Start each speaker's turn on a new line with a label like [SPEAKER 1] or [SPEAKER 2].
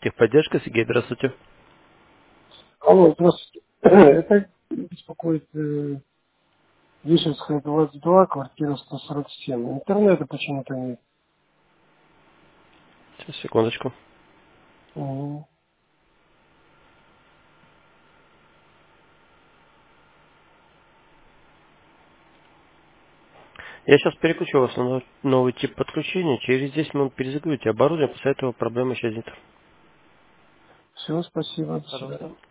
[SPEAKER 1] Техподдержка, Сергей, здравствуйте.
[SPEAKER 2] Алло, здравствуйте. Это беспокоит Вишенская, 22, квартира 147. Интернета почему-то нет.
[SPEAKER 1] Сейчас, секундочку.
[SPEAKER 2] Мгм.
[SPEAKER 1] Я сейчас переключу вас на новый тип подключения. Через 10 минут перезагрузите оборудование, после этого проблема исчезнет.
[SPEAKER 2] Все, спасибо, до свидания.
[SPEAKER 1] Пожалуйста.